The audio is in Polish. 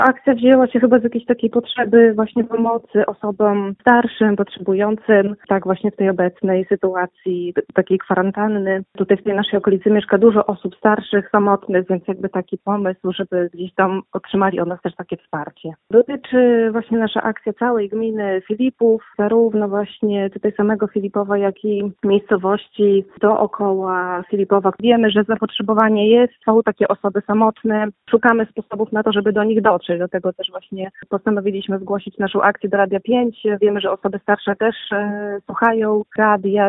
Akcja wzięła się chyba z jakiejś takiej potrzeby właśnie pomocy osobom starszym, potrzebującym, tak właśnie w tej obecnej sytuacji takiej kwarantanny. Tutaj w tej naszej okolicy mieszka dużo osób starszych, samotnych, więc jakby taki pomysł, żeby gdzieś tam otrzymali od nas też takie wsparcie. Dotyczy właśnie nasza akcja całej gminy Filipów, zarówno właśnie tutaj samego Filipowa, jak i miejscowości dookoła Filipowa. Wiemy, że zapotrzebowanie jest, są takie osoby samotne. Szukamy sposobów na to, żeby do nich dotrzeć. Dlatego też właśnie postanowiliśmy zgłosić naszą akcję do Radia 5. Wiemy, że osoby starsze też słuchają radia.